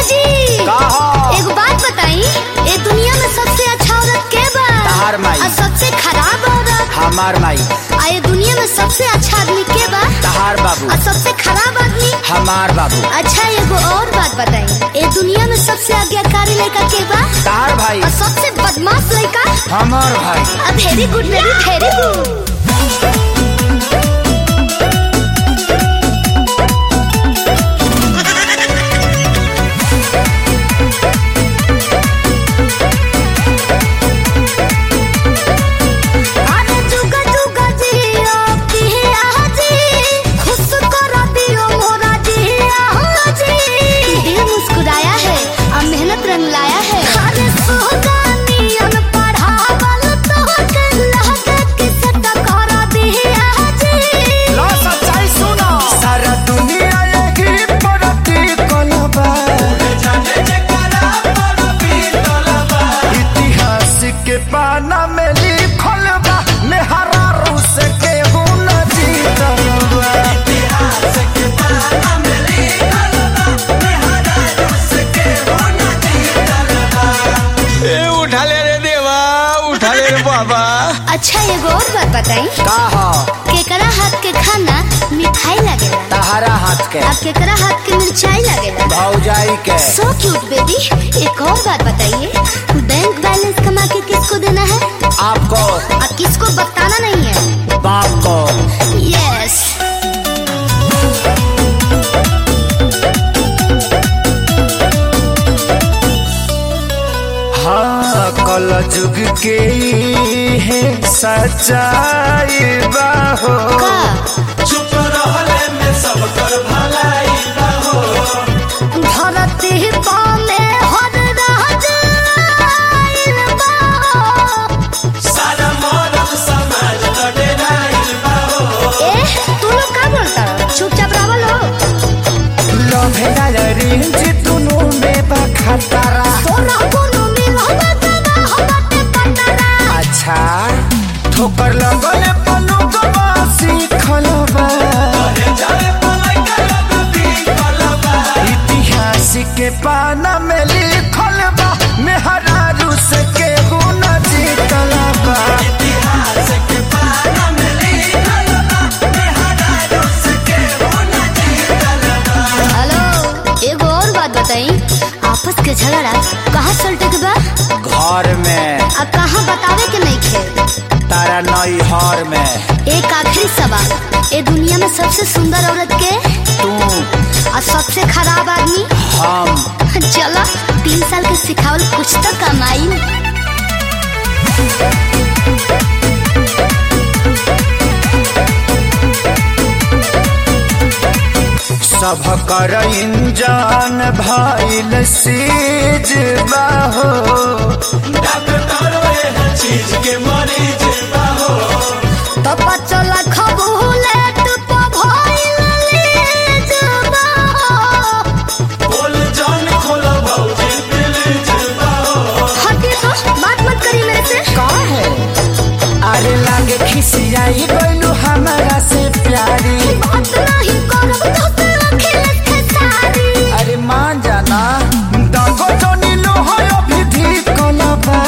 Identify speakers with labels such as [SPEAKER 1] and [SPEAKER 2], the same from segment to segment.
[SPEAKER 1] जी
[SPEAKER 2] कहो।
[SPEAKER 1] एक बात बताई, ये दुनिया में सबसे अच्छा औरत के बा?
[SPEAKER 2] तहार माई।
[SPEAKER 1] और सबसे खराब औरत?
[SPEAKER 2] हमार माई।
[SPEAKER 1] ये दुनिया में सबसे अच्छा आदमी के बा?
[SPEAKER 2] तहार बाबू।
[SPEAKER 1] और सबसे खराब आदमी?
[SPEAKER 2] हमार बाबू।
[SPEAKER 1] अच्छा एगो और बात बताई, ये दुनिया में सबसे आज्ञाकारी लड़का के बा?
[SPEAKER 2] तहार भाई।
[SPEAKER 1] और सबसे बदमाश लड़का?
[SPEAKER 2] हमार भाई।
[SPEAKER 1] Very good baby, very good. लाया है अरे सोगानियन पढ़ावल तो लहके किसे टकरा दिया जी।
[SPEAKER 2] लो सच्चाई सुनो, सारा दुनिया यही पड़ती कलबा, जाने जे करा पड़ती कलबा, इतिहास के पाना में लिखल बा, मेहरारू से केहू न जीतलबा, इतिहास के पाना में लिखल बा, मेहरारू से केहू न जीतलबा। ए उठा ले रे देवा, उठा ले रे बाबा।
[SPEAKER 1] अच्छा एगो और बात बताई,
[SPEAKER 2] का हो?
[SPEAKER 1] केकरा हाथ के खाना मिठाई लगेला?
[SPEAKER 2] तहरा हाथ के।
[SPEAKER 1] और केकरा हाथ के मिर्चाई लगेला?
[SPEAKER 2] भौजाई के।
[SPEAKER 1] So cute baby. एक और बात बताइए, बैंक बैलेंस कमा के किसको देना है?
[SPEAKER 2] आपको।
[SPEAKER 1] अब किसको बताना नहीं है?
[SPEAKER 2] बाप को।
[SPEAKER 1] यस।
[SPEAKER 2] हाँ कल जुग के है सच्चाई बाहो, चुप रहले में सब कर भलाई बाहो,
[SPEAKER 1] धरती पामे हर राज आइल बाहो,
[SPEAKER 2] सारा मानव समाज लड़े आइल बाहो।
[SPEAKER 1] तू लोग क्या बोलता है? चुपचाप रहो लो।
[SPEAKER 2] लोभेला रेंज दुनू में बखतरा,
[SPEAKER 1] सोना कोनो मिल होगा होगा पटरा।
[SPEAKER 2] अच्छा ठोकर लगल पन्नू गवासी खलबा, इतिहास के पाना में लिखल बा, मेहरारू से केहू न जीतलबा, इतिहास के पाना में लिखल बा, मेहरारू से केहू न जीतलबा।
[SPEAKER 1] हेलो, एगो और बात बताई, आपस के झगड़ा कहाँ सलटे के बा?
[SPEAKER 2] घर में।
[SPEAKER 1] अब कहाँ बतावे के नहीं खे?
[SPEAKER 2] तारा नई हर में।
[SPEAKER 1] एक आखिरी सवाल, ये दुनिया में सबसे सुंदर औरत के?
[SPEAKER 2] तू।
[SPEAKER 1] और सबसे खराब आदमी?
[SPEAKER 2] हम।
[SPEAKER 1] चलो 3 साल के सिखावल कुछ तो कमाई।
[SPEAKER 2] सब कर इंजान भइल सीज बाहो, चीज के मरीज बाहो,
[SPEAKER 1] तो 5 लाख भूले तो भइल लीज बाहो,
[SPEAKER 2] बोल जान खोला भौजी प्लीज बाहो।
[SPEAKER 1] हटी तो बात मत करी मेरे से।
[SPEAKER 2] का है? अरे लागे खिसियाई गइलू हमारा से प्यारी,
[SPEAKER 1] बात नहीं करब तो तेरा खेल सारी।
[SPEAKER 2] अरे मान जाना दागो तो नीलो है अभी धी कलबा,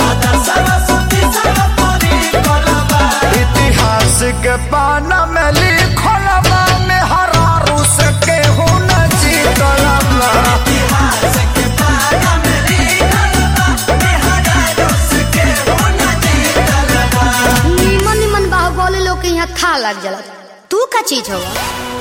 [SPEAKER 2] इतिहास के पाना में लिखल बा, मेहरारू से केहू न जीतलबा, इतिहास के पाना में लिखल बा, मेहरारू से केहू न जीतलबा।
[SPEAKER 1] निमन निमन बाहुबली लोग के यहाँ था लग जाला। तू का चीज होगा?